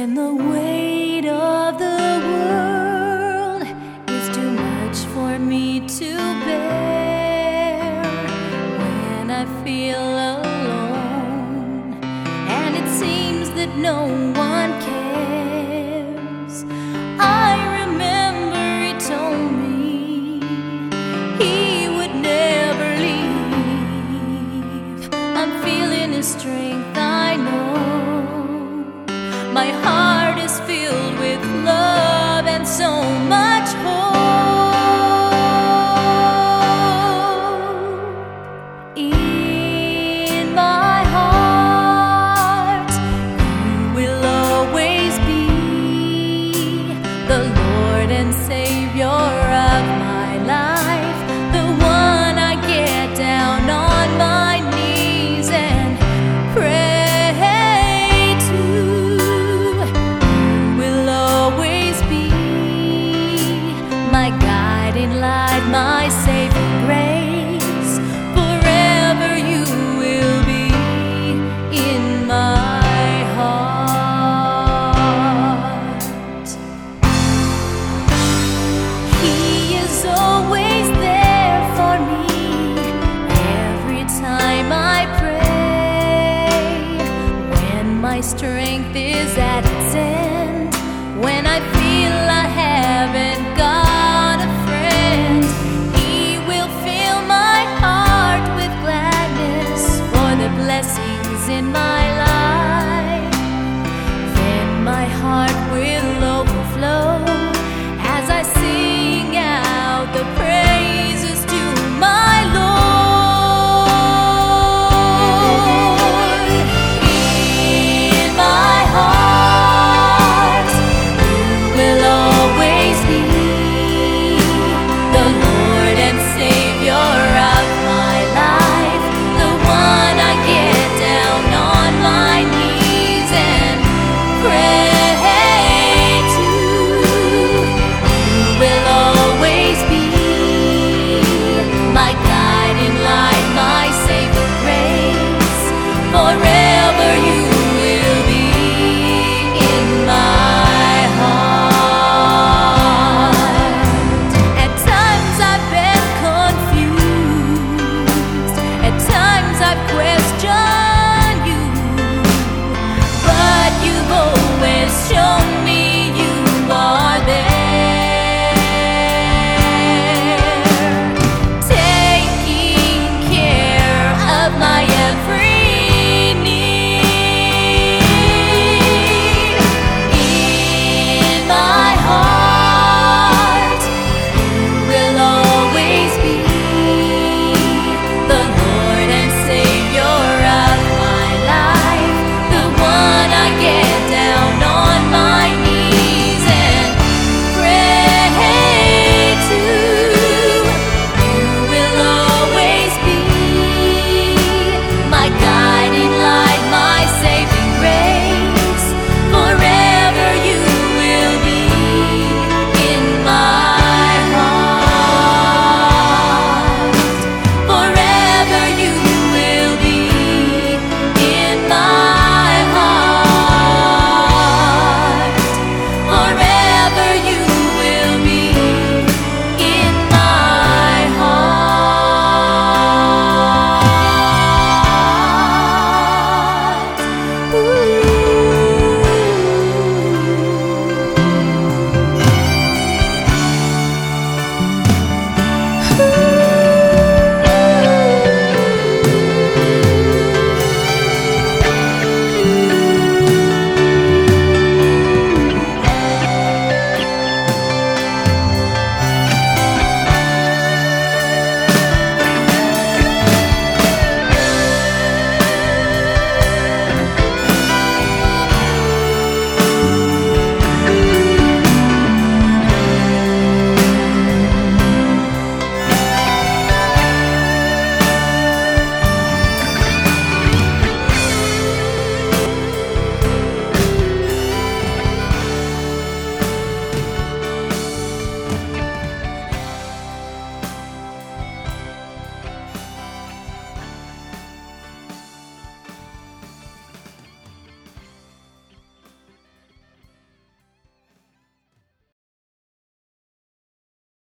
When the weight of the world is too much for me to bear, when I feel alone and it seems that no one cares, I remember he told me he would never leave. I'm feeling his strength, I know. My heart is filled with love and so much hope. In my heart, you will always be the Lord and Savior of my life, the one I get down on my knees and pray. My guiding light, my saving grace, forever you will be in my heart. He is always there for me every time I pray, when my strength is at its end.